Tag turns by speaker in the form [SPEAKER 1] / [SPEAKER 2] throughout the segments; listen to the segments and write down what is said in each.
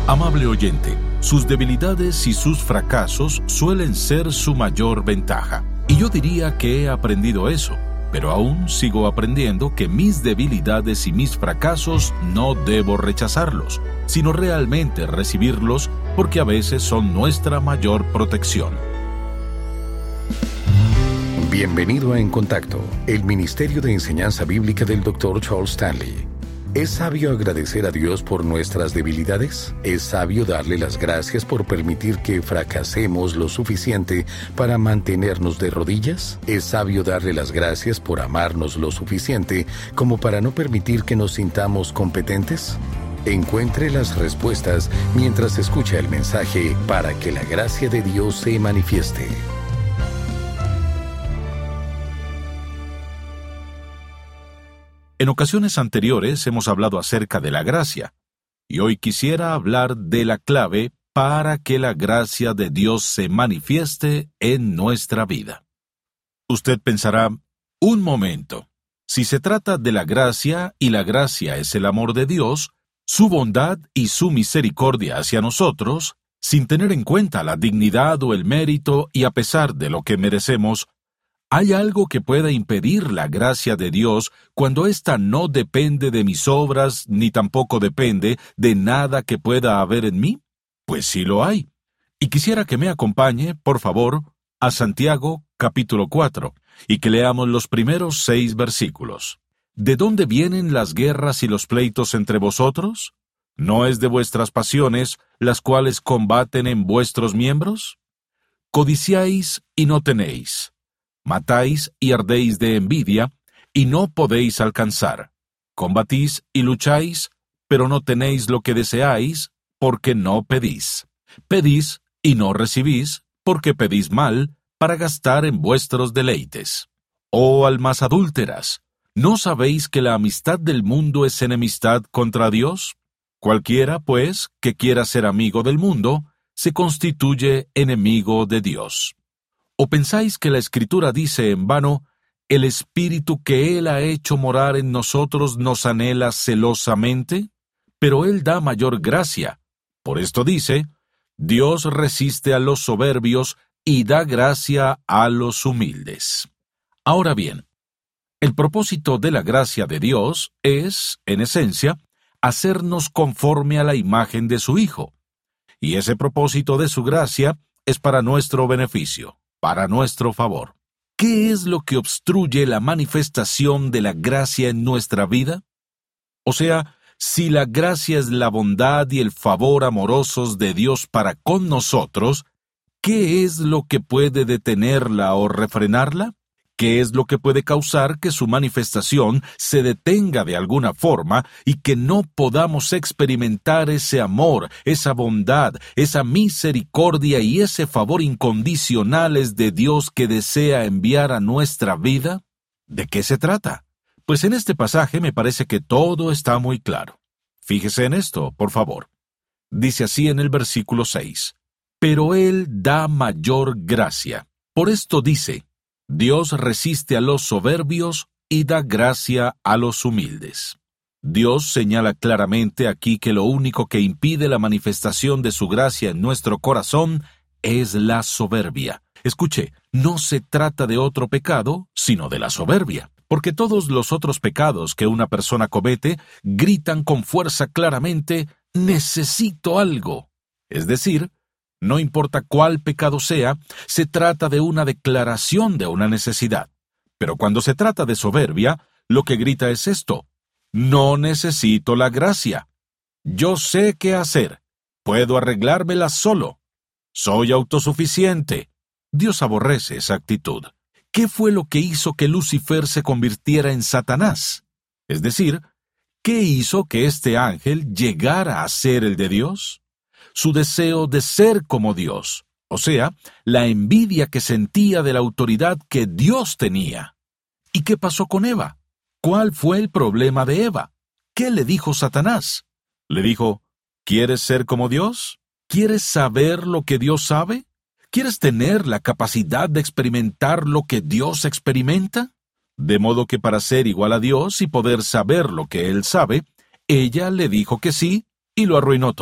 [SPEAKER 1] Amable oyente, sus debilidades y sus fracasos suelen ser su mayor ventaja. Y yo diría que he aprendido eso, pero aún sigo aprendiendo que mis debilidades y mis fracasos no debo rechazarlos, sino realmente recibirlos porque a veces son nuestra mayor protección.
[SPEAKER 2] Bienvenido a En Contacto, el Ministerio de Enseñanza Bíblica del Dr. Charles Stanley. ¿Es sabio agradecer a Dios por nuestras debilidades? ¿Es sabio darle las gracias por permitir que fracasemos lo suficiente para mantenernos de rodillas? ¿Es sabio darle las gracias por amarnos lo suficiente como para no permitir que nos sintamos competentes? Encuentre las respuestas mientras escucha el mensaje para que la gracia de Dios se manifieste.
[SPEAKER 1] En ocasiones anteriores hemos hablado acerca de la gracia, y hoy quisiera hablar de la clave para que la gracia de Dios se manifieste en nuestra vida. Usted pensará, un momento, si se trata de la gracia y la gracia es el amor de Dios, su bondad y su misericordia hacia nosotros, sin tener en cuenta la dignidad o el mérito y a pesar de lo que merecemos, ¿hay algo que pueda impedir la gracia de Dios cuando ésta no depende de mis obras ni tampoco depende de nada que pueda haber en mí? Pues sí lo hay. Y quisiera que me acompañe, por favor, a Santiago capítulo 4 y que leamos los primeros 6 versículos. ¿De dónde vienen las guerras y los pleitos entre vosotros? ¿No es de vuestras pasiones las cuales combaten en vuestros miembros? Codiciáis y no tenéis. Matáis y ardéis de envidia, y no podéis alcanzar. Combatís y lucháis, pero no tenéis lo que deseáis, porque no pedís. Pedís y no recibís, porque pedís mal, para gastar en vuestros deleites. Oh almas adúlteras, ¿no sabéis que la amistad del mundo es enemistad contra Dios? Cualquiera, pues, que quiera ser amigo del mundo, se constituye enemigo de Dios. ¿O pensáis que la Escritura dice en vano, el Espíritu que Él ha hecho morar en nosotros nos anhela celosamente? Pero Él da mayor gracia. Por esto dice, Dios resiste a los soberbios y da gracia a los humildes. Ahora bien, el propósito de la gracia de Dios es, en esencia, hacernos conforme a la imagen de su Hijo. Y ese propósito de su gracia es para nuestro beneficio, para nuestro favor. ¿Qué es lo que obstruye la manifestación de la gracia en nuestra vida? O sea, si la gracia es la bondad y el favor amorosos de Dios para con nosotros, ¿qué es lo que puede detenerla o refrenarla? ¿Qué es lo que puede causar que su manifestación se detenga de alguna forma y que no podamos experimentar ese amor, esa bondad, esa misericordia y ese favor incondicionales de Dios que desea enviar a nuestra vida? ¿De qué se trata? Pues en este pasaje me parece que todo está muy claro. Fíjese en esto, por favor. Dice así en el versículo 6. Pero Él da mayor gracia. Por esto dice, Dios resiste a los soberbios y da gracia a los humildes. Dios señala claramente aquí que lo único que impide la manifestación de su gracia en nuestro corazón es la soberbia. Escuche, no se trata de otro pecado, sino de la soberbia, porque todos los otros pecados que una persona comete gritan con fuerza claramente, necesito algo. Es decir, no importa cuál pecado sea, se trata de una declaración de una necesidad. Pero cuando se trata de soberbia, lo que grita es esto: no necesito la gracia. Yo sé qué hacer. Puedo arreglármela solo. Soy autosuficiente. Dios aborrece esa actitud. ¿Qué fue lo que hizo que Lucifer se convirtiera en Satanás? Es decir, ¿qué hizo que este ángel llegara a ser el de Dios? Su deseo de ser como Dios, o sea, la envidia que sentía de la autoridad que Dios tenía. ¿Y qué pasó con Eva? ¿Cuál fue el problema de Eva? ¿Qué le dijo Satanás? Le dijo, ¿quieres ser como Dios? ¿Quieres saber lo que Dios sabe? ¿Quieres tener la capacidad de experimentar lo que Dios experimenta? De modo que para ser igual a Dios y poder saber lo que Él sabe, ella le dijo que sí y lo arruinó todo.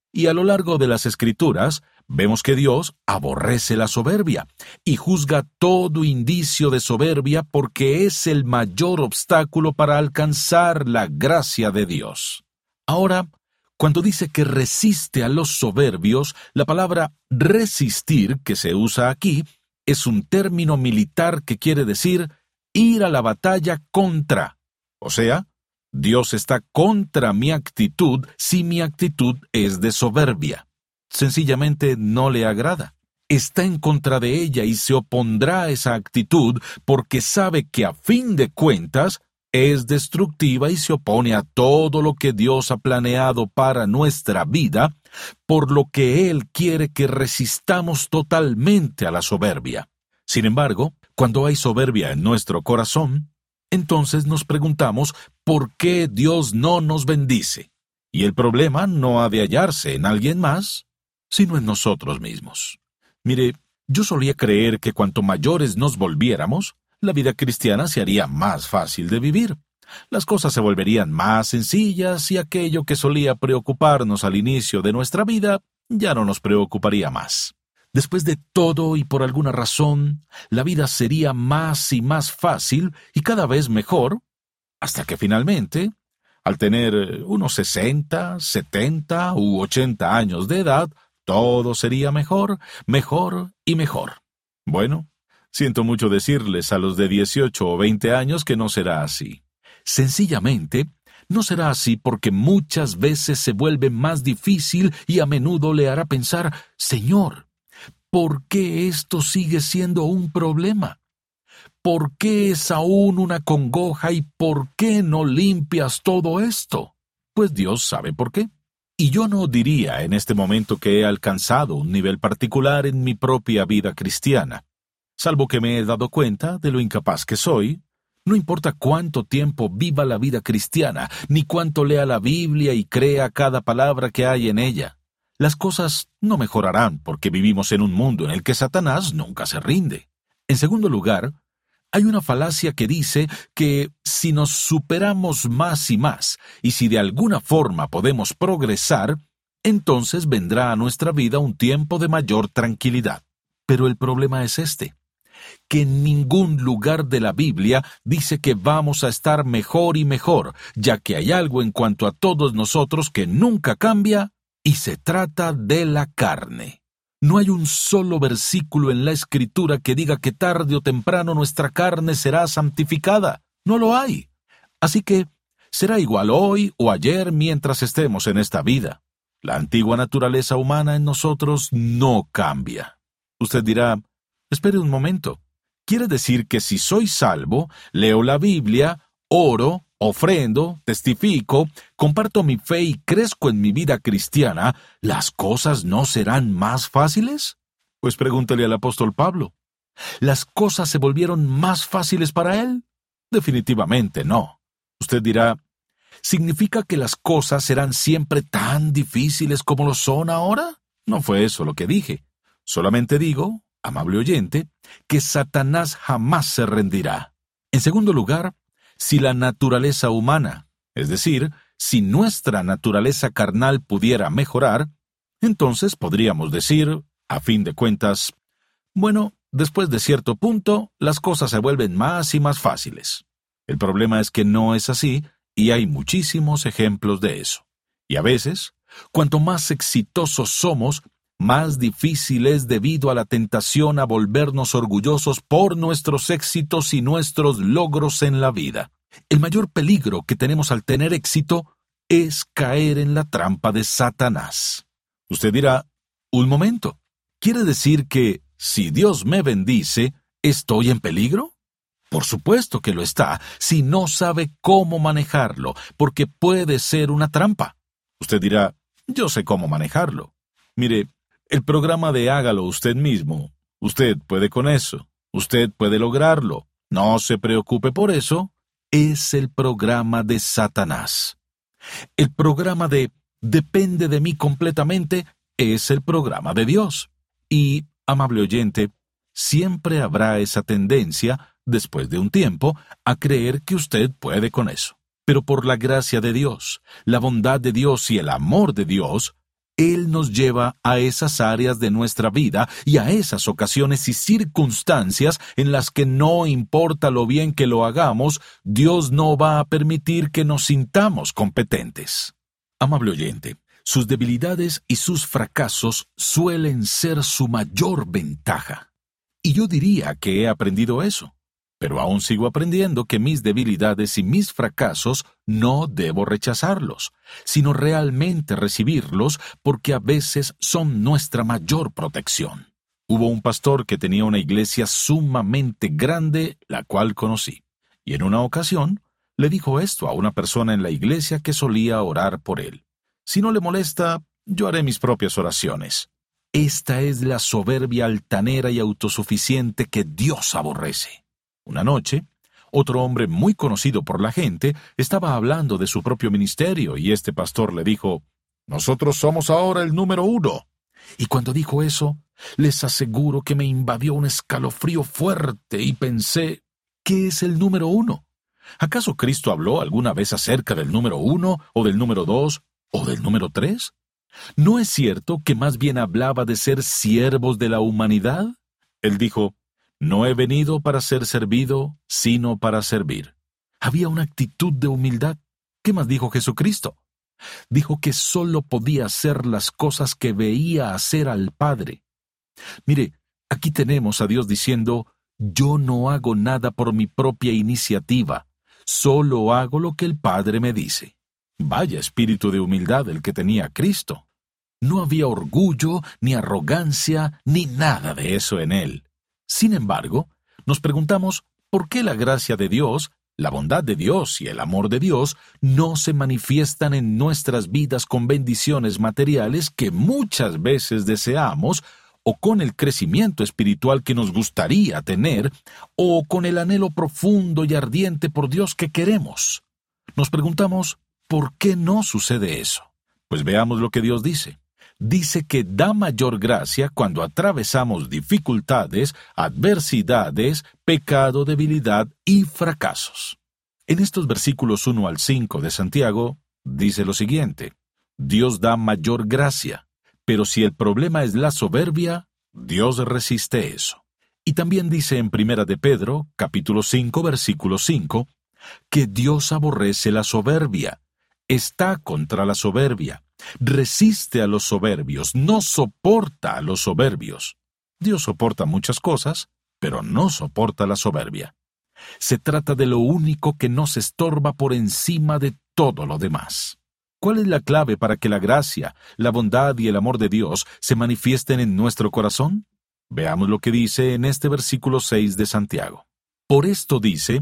[SPEAKER 1] Y a lo largo de las Escrituras, vemos que Dios aborrece la soberbia y juzga todo indicio de soberbia porque es el mayor obstáculo para alcanzar la gracia de Dios. Ahora, cuando dice que resiste a los soberbios, la palabra resistir que se usa aquí es un término militar que quiere decir ir a la batalla contra. O sea, Dios está contra mi actitud si mi actitud es de soberbia. Sencillamente no le agrada. Está en contra de ella y se opondrá a esa actitud porque sabe que a fin de cuentas es destructiva y se opone a todo lo que Dios ha planeado para nuestra vida, por lo que Él quiere que resistamos totalmente a la soberbia. Sin embargo, cuando hay soberbia en nuestro corazón, entonces nos preguntamos por qué Dios no nos bendice. Y el problema no ha de hallarse en alguien más, sino en nosotros mismos. Mire, yo solía creer que cuanto mayores nos volviéramos, la vida cristiana se haría más fácil de vivir. Las cosas se volverían más sencillas y aquello que solía preocuparnos al inicio de nuestra vida ya no nos preocuparía más. Después de todo y por alguna razón, la vida sería más y más fácil y cada vez mejor, hasta que finalmente, al tener unos 60, 70 u 80 años de edad, todo sería mejor, mejor y mejor. Bueno, siento mucho decirles a los de 18 o 20 años que no será así. Sencillamente, no será así porque muchas veces se vuelve más difícil y a menudo le hará pensar, Señor, ¿por qué esto sigue siendo un problema? ¿Por qué es aún una congoja y por qué no limpias todo esto? Pues Dios sabe por qué. Y yo no diría en este momento que he alcanzado un nivel particular en mi propia vida cristiana. Salvo que me he dado cuenta de lo incapaz que soy, no importa cuánto tiempo viva la vida cristiana, ni cuánto lea la Biblia y crea cada palabra que hay en ella. Las cosas no mejorarán porque vivimos en un mundo en el que Satanás nunca se rinde. En segundo lugar, hay una falacia que dice que si nos superamos más y más, y si de alguna forma podemos progresar, entonces vendrá a nuestra vida un tiempo de mayor tranquilidad. Pero el problema es este, que en ningún lugar de la Biblia dice que vamos a estar mejor y mejor, ya que hay algo en cuanto a todos nosotros que nunca cambia, y se trata de la carne. No hay un solo versículo en la Escritura que diga que tarde o temprano nuestra carne será santificada. No lo hay. Así que será igual hoy o ayer mientras estemos en esta vida. La antigua naturaleza humana en nosotros no cambia. Usted dirá, espere un momento. ¿Quiere decir que si soy salvo, leo la Biblia, oro, ofrendo, testifico, comparto mi fe y crezco en mi vida cristiana, ¿las cosas no serán más fáciles? Pues pregúntale al apóstol Pablo. ¿Las cosas se volvieron más fáciles para él? Definitivamente no. Usted dirá, ¿significa que las cosas serán siempre tan difíciles como lo son ahora? No fue eso lo que dije. Solamente digo, amable oyente, que Satanás jamás se rendirá. En segundo lugar, si la naturaleza humana, es decir, si nuestra naturaleza carnal pudiera mejorar, entonces podríamos decir, a fin de cuentas, bueno, después de cierto punto, las cosas se vuelven más y más fáciles. El problema es que no es así, y hay muchísimos ejemplos de eso. Y a veces, cuanto más exitosos somos, más difícil es debido a la tentación a volvernos orgullosos por nuestros éxitos y nuestros logros en la vida. El mayor peligro que tenemos al tener éxito es caer en la trampa de Satanás. Usted dirá, un momento, ¿quiere decir que si Dios me bendice, estoy en peligro? Por supuesto que lo está, si no sabe cómo manejarlo, porque puede ser una trampa. Usted dirá, yo sé cómo manejarlo. Mire, el programa de hágalo usted mismo, usted puede con eso, usted puede lograrlo, no se preocupe por eso, es el programa de Satanás. El programa de depende de mí completamente es el programa de Dios. Y, amable oyente, siempre habrá esa tendencia, después de un tiempo, a creer que usted puede con eso. Pero por la gracia de Dios, la bondad de Dios y el amor de Dios, Él nos lleva a esas áreas de nuestra vida y a esas ocasiones y circunstancias en las que no importa lo bien que lo hagamos, Dios no va a permitir que nos sintamos competentes. Amable oyente, sus debilidades y sus fracasos suelen ser su mayor ventaja. Y yo diría que he aprendido eso. Pero aún sigo aprendiendo que mis debilidades y mis fracasos no debo rechazarlos, sino realmente recibirlos porque a veces son nuestra mayor protección. Hubo un pastor que tenía una iglesia sumamente grande, la cual conocí, y en una ocasión le dijo esto a una persona en la iglesia que solía orar por él. Si no le molesta, yo haré mis propias oraciones. Esta es la soberbia altanera y autosuficiente que Dios aborrece. Una noche, otro hombre muy conocido por la gente estaba hablando de su propio ministerio y este pastor le dijo, «Nosotros somos ahora el número 1». Y cuando dijo eso, les aseguro que me invadió un escalofrío fuerte y pensé, ¿qué es el número 1? ¿Acaso Cristo habló alguna vez acerca del número 1 o del número 2 o del número 3? ¿No es cierto que más bien hablaba de ser siervos de la humanidad? Él dijo, «No he venido para ser servido, sino para servir». Había una actitud de humildad. ¿Qué más dijo Jesucristo? Dijo que solo podía hacer las cosas que veía hacer al Padre. Mire, aquí tenemos a Dios diciendo, «Yo no hago nada por mi propia iniciativa, solo hago lo que el Padre me dice». Vaya espíritu de humildad el que tenía Cristo. No había orgullo, ni arrogancia, ni nada de eso en él. Sin embargo, nos preguntamos por qué la gracia de Dios, la bondad de Dios y el amor de Dios no se manifiestan en nuestras vidas con bendiciones materiales que muchas veces deseamos, o con el crecimiento espiritual que nos gustaría tener, o con el anhelo profundo y ardiente por Dios que queremos. Nos preguntamos, ¿por qué no sucede eso? Pues veamos lo que Dios dice. Dice que da mayor gracia cuando atravesamos dificultades, adversidades, pecado, debilidad y fracasos. En estos versículos 1 al 5 de Santiago, dice lo siguiente, Dios da mayor gracia, pero si el problema es la soberbia, Dios resiste eso. Y también dice en 1 de Pedro, capítulo 5, versículo 5, que Dios aborrece la soberbia, está contra la soberbia, resiste a los soberbios, no soporta a los soberbios. Dios soporta muchas cosas, pero no soporta la soberbia. Se trata de lo único que nos estorba por encima de todo lo demás. ¿Cuál es la clave para que la gracia, la bondad y el amor de Dios se manifiesten en nuestro corazón? Veamos lo que dice en este versículo 6 de Santiago. Por esto dice,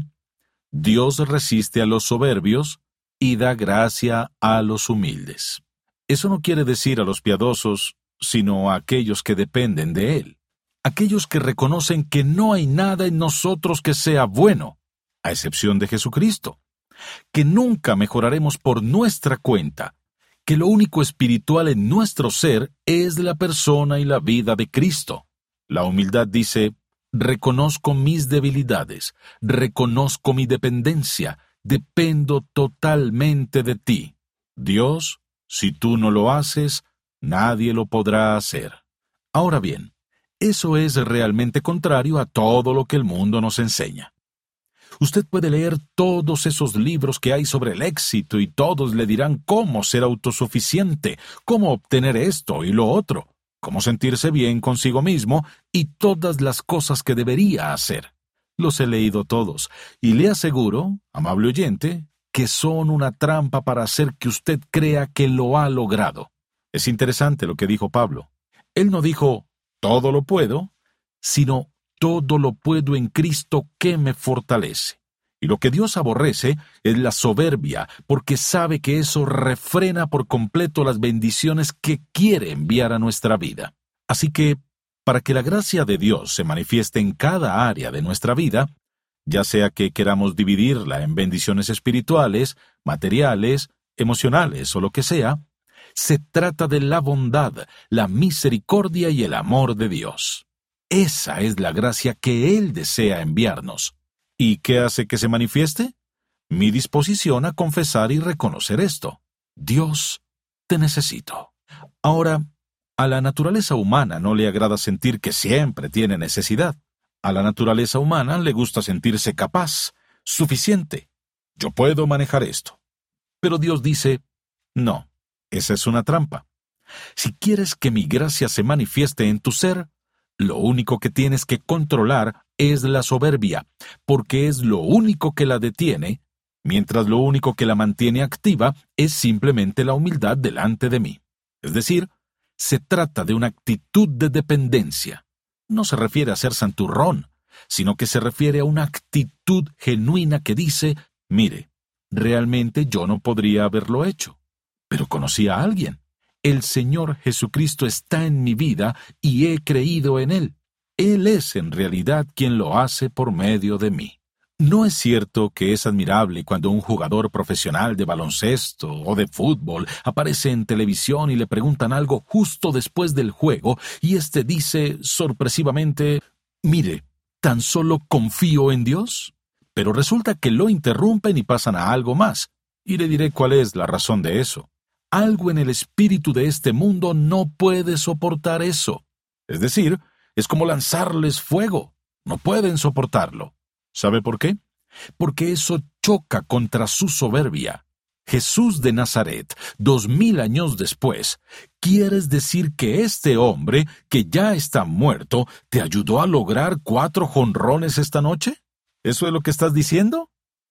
[SPEAKER 1] Dios resiste a los soberbios y da gracia a los humildes. Eso no quiere decir a los piadosos, sino a aquellos que dependen de Él. Aquellos que reconocen que no hay nada en nosotros que sea bueno, a excepción de Jesucristo. Que nunca mejoraremos por nuestra cuenta. Que lo único espiritual en nuestro ser es la persona y la vida de Cristo. La humildad dice, reconozco mis debilidades, reconozco mi dependencia, dependo totalmente de ti. Dios, si tú no lo haces, nadie lo podrá hacer. Ahora bien, eso es realmente contrario a todo lo que el mundo nos enseña. Usted puede leer todos esos libros que hay sobre el éxito y todos le dirán cómo ser autosuficiente, cómo obtener esto y lo otro, cómo sentirse bien consigo mismo y todas las cosas que debería hacer. Los he leído todos y le aseguro, amable oyente, que son una trampa para hacer que usted crea que lo ha logrado. Es interesante lo que dijo Pablo. Él no dijo, todo lo puedo, sino todo lo puedo en Cristo que me fortalece. Y lo que Dios aborrece es la soberbia, porque sabe que eso refrena por completo las bendiciones que quiere enviar a nuestra vida. Así que, para que la gracia de Dios se manifieste en cada área de nuestra vida, ya sea que queramos dividirla en bendiciones espirituales, materiales, emocionales o lo que sea, se trata de la bondad, la misericordia y el amor de Dios. Esa es la gracia que Él desea enviarnos. ¿Y qué hace que se manifieste? Mi disposición a confesar y reconocer esto. Dios, te necesito. Ahora, a la naturaleza humana no le agrada sentir que siempre tiene necesidad. A la naturaleza humana le gusta sentirse capaz, suficiente. Yo puedo manejar esto. Pero Dios dice, no, esa es una trampa. Si quieres que mi gracia se manifieste en tu ser, lo único que tienes que controlar es la soberbia, porque es lo único que la detiene, mientras lo único que la mantiene activa es simplemente la humildad delante de mí. Es decir, se trata de una actitud de dependencia. No se refiere a ser santurrón, sino que se refiere a una actitud genuina que dice, mire, realmente yo no podría haberlo hecho, pero conocí a alguien. El Señor Jesucristo está en mi vida y he creído en Él. Él es en realidad quien lo hace por medio de mí. ¿No es cierto que es admirable cuando un jugador profesional de baloncesto o de fútbol aparece en televisión y le preguntan algo justo después del juego y éste dice sorpresivamente, mire, ¿tan solo confío en Dios? Pero resulta que lo interrumpen y pasan a algo más, y le diré cuál es la razón de eso. Algo en el espíritu de este mundo no puede soportar eso. Es decir, es como lanzarles fuego. No pueden soportarlo. ¿Sabe por qué? Porque eso choca contra su soberbia. Jesús de Nazaret, 2000 años después, ¿quieres decir que este hombre, que ya está muerto, te ayudó a lograr 4 jonrones esta noche? ¿Eso es lo que estás diciendo?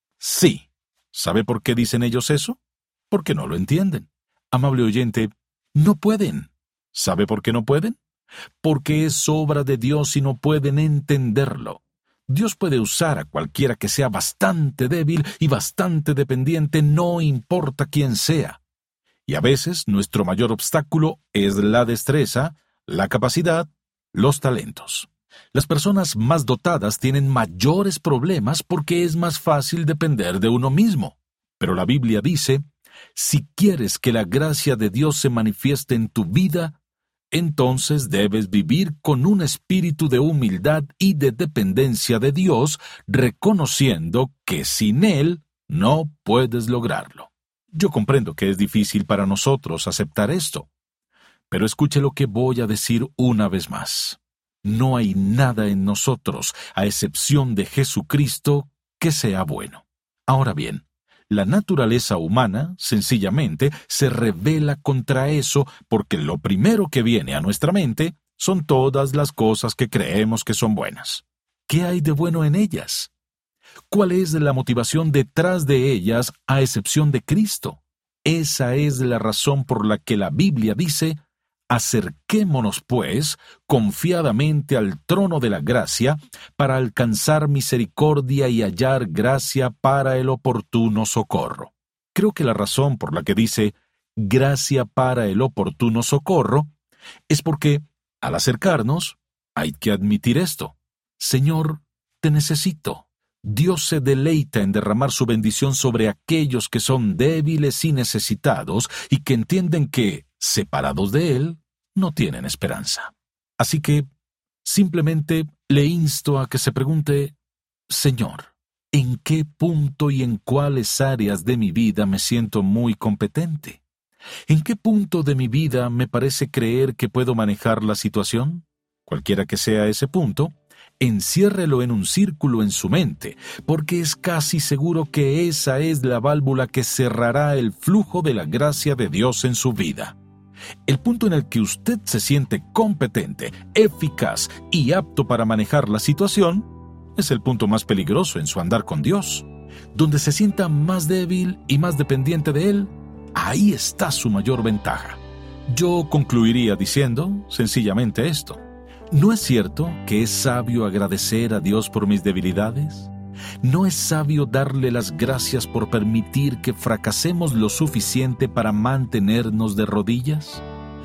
[SPEAKER 1] Sí. ¿Sabe por qué dicen ellos eso? Porque no lo entienden. Amable oyente, no pueden. ¿Sabe por qué no pueden? Porque es obra de Dios y no pueden entenderlo. Dios puede usar a cualquiera que sea bastante débil y bastante dependiente, no importa quién sea. Y a veces nuestro mayor obstáculo es la destreza, la capacidad, los talentos. Las personas más dotadas tienen mayores problemas porque es más fácil depender de uno mismo. Pero la Biblia dice, si quieres que la gracia de Dios se manifieste en tu vida, entonces debes vivir con un espíritu de humildad y de dependencia de Dios, reconociendo que sin Él no puedes lograrlo. Yo comprendo que es difícil para nosotros aceptar esto, pero escuche lo que voy a decir una vez más. No hay nada en nosotros, a excepción de Jesucristo, que sea bueno. Ahora bien, la naturaleza humana, sencillamente, se rebela contra eso porque lo primero que viene a nuestra mente son todas las cosas que creemos que son buenas. ¿Qué hay de bueno en ellas? ¿Cuál es la motivación detrás de ellas a excepción de Cristo? Esa es la razón por la que la Biblia dice, acerquémonos, pues, confiadamente al trono de la gracia para alcanzar misericordia y hallar gracia para el oportuno socorro. Creo que la razón por la que dice gracia para el oportuno socorro es porque, al acercarnos, hay que admitir esto. Señor, te necesito. Dios se deleita en derramar su bendición sobre aquellos que son débiles y necesitados y que entienden que, separados de Él, no tienen esperanza. Así que, simplemente le insto a que se pregunte, Señor, ¿en qué punto y en cuáles áreas de mi vida me siento muy competente? ¿En qué punto de mi vida me parece creer que puedo manejar la situación? Cualquiera que sea ese punto, enciérrelo en un círculo en su mente, porque es casi seguro que esa es la válvula que cerrará el flujo de la gracia de Dios en su vida. El punto en el que usted se siente competente, eficaz y apto para manejar la situación es el punto más peligroso en su andar con Dios. Donde se sienta más débil y más dependiente de Él, ahí está su mayor ventaja. Yo concluiría diciendo sencillamente esto. ¿No es cierto que es sabio agradecer a Dios por mis debilidades? ¿No es sabio darle las gracias por permitir que fracasemos lo suficiente para mantenernos de rodillas?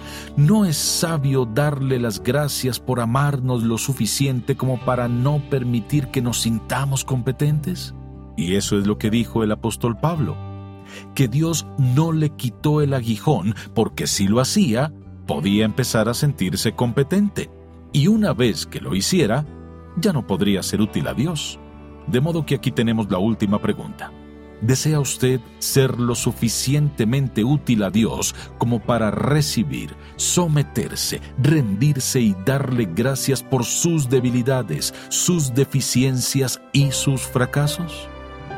[SPEAKER 1] ¿No es sabio darle las gracias por amarnos lo suficiente como para no permitir que nos sintamos competentes? Y eso es lo que dijo el apóstol Pablo, que Dios no le quitó el aguijón porque si lo hacía, podía empezar a sentirse competente. Y una vez que lo hiciera, ya no podría ser útil a Dios. De modo que aquí tenemos la última pregunta. ¿Desea usted ser lo suficientemente útil a Dios como para recibir, someterse, rendirse y darle gracias por sus debilidades, sus deficiencias y sus fracasos?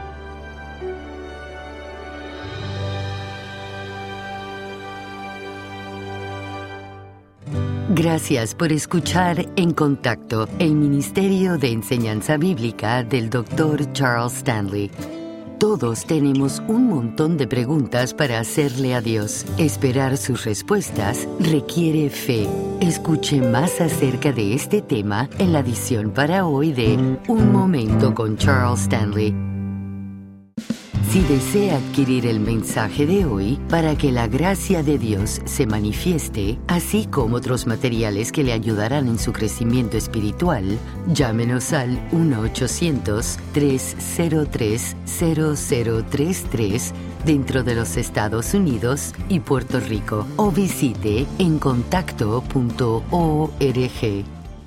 [SPEAKER 3] Gracias por escuchar En Contacto, el Ministerio de Enseñanza Bíblica del Dr. Charles Stanley. Todos tenemos un montón de preguntas para hacerle a Dios. Esperar sus respuestas requiere fe. Escuche más acerca de este tema en la edición para hoy de Un Momento con Charles Stanley. Si desea adquirir el mensaje de hoy para que la gracia de Dios se manifieste, así como otros materiales que le ayudarán en su crecimiento espiritual, llámenos al 1-800-303-0033 dentro de los Estados Unidos y Puerto Rico o visite encontacto.org.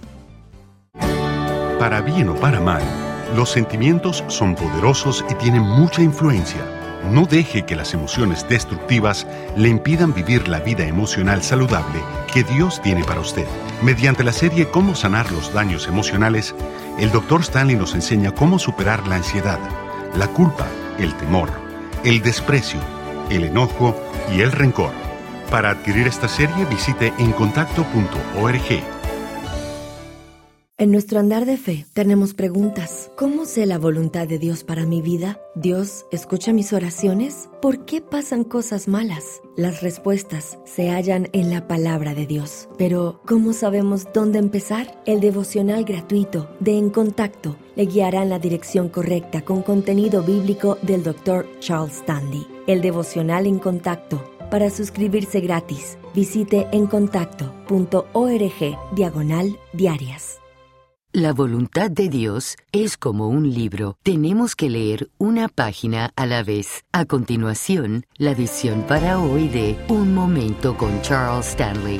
[SPEAKER 4] Para bien o para mal, los sentimientos son poderosos y tienen mucha influencia. No deje que las emociones destructivas le impidan vivir la vida emocional saludable que Dios tiene para usted. Mediante la serie Cómo sanar los daños emocionales, el Dr. Stanley nos enseña cómo superar la ansiedad, la culpa, el temor, el desprecio, el enojo y el rencor. Para adquirir esta serie, visite encontacto.org.
[SPEAKER 5] En nuestro andar de fe tenemos preguntas. ¿Cómo sé la voluntad de Dios para mi vida? ¿Dios escucha mis oraciones? ¿Por qué pasan cosas malas? Las respuestas se hallan en la palabra de Dios. Pero, ¿cómo sabemos dónde empezar? El devocional gratuito de En Contacto le guiará en la dirección correcta con contenido bíblico del Dr. Charles Stanley. El devocional En Contacto. Para suscribirse gratis, visite encontacto.org/diarias.
[SPEAKER 3] La voluntad de Dios es como un libro. Tenemos que leer una página a la vez. A continuación, la edición para hoy de Un Momento con Charles Stanley.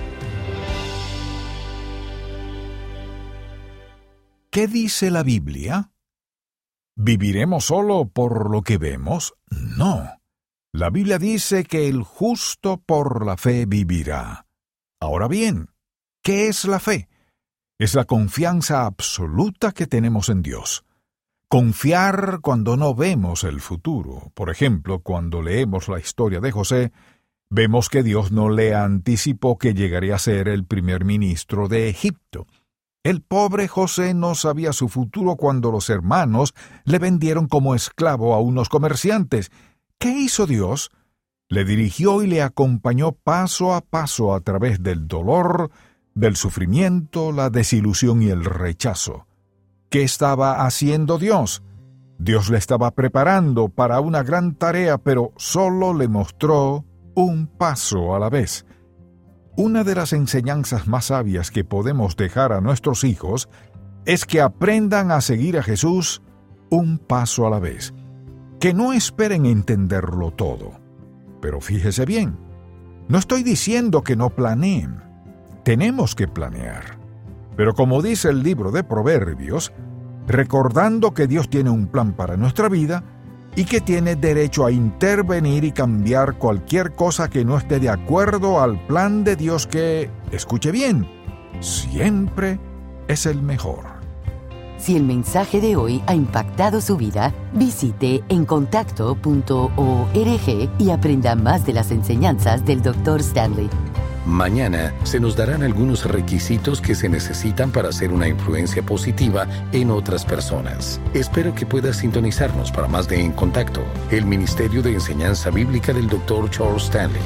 [SPEAKER 6] ¿Qué dice la Biblia? ¿Viviremos solo por lo que vemos? No. La Biblia dice que el justo por la fe vivirá. Ahora bien, ¿qué es la fe? Es la confianza absoluta que tenemos en Dios. Confiar cuando no vemos el futuro. Por ejemplo, cuando leemos la historia de José, vemos que Dios no le anticipó que llegaría a ser el primer ministro de Egipto. El pobre José no sabía su futuro cuando los hermanos le vendieron como esclavo a unos comerciantes. ¿Qué hizo Dios? Le dirigió y le acompañó paso a paso a través del dolor, del sufrimiento, la desilusión y el rechazo. ¿Qué estaba haciendo Dios? Dios le estaba preparando para una gran tarea, pero solo le mostró un paso a la vez. Una de las enseñanzas más sabias que podemos dejar a nuestros hijos es que aprendan a seguir a Jesús un paso a la vez. Que no esperen entenderlo todo. Pero fíjese bien, no estoy diciendo que no planeen. Tenemos que planear. Pero como dice el libro de Proverbios, recordando que Dios tiene un plan para nuestra vida y que tiene derecho a intervenir y cambiar cualquier cosa que no esté de acuerdo al plan de Dios que, escuche bien, siempre es el mejor.
[SPEAKER 3] Si el mensaje de hoy ha impactado su vida, visite encontacto.org y aprenda más de las enseñanzas del Dr. Stanley.
[SPEAKER 2] Mañana se nos darán algunos requisitos que se necesitan para hacer una influencia positiva en otras personas. Espero que puedas sintonizarnos para más de En Contacto, el Ministerio de Enseñanza Bíblica del Dr. Charles Stanley.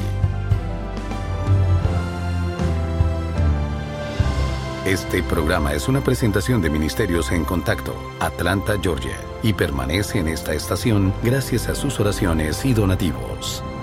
[SPEAKER 2] Este programa es una presentación de Ministerios En Contacto, Atlanta, Georgia, y permanece en esta estación gracias a sus oraciones y donativos.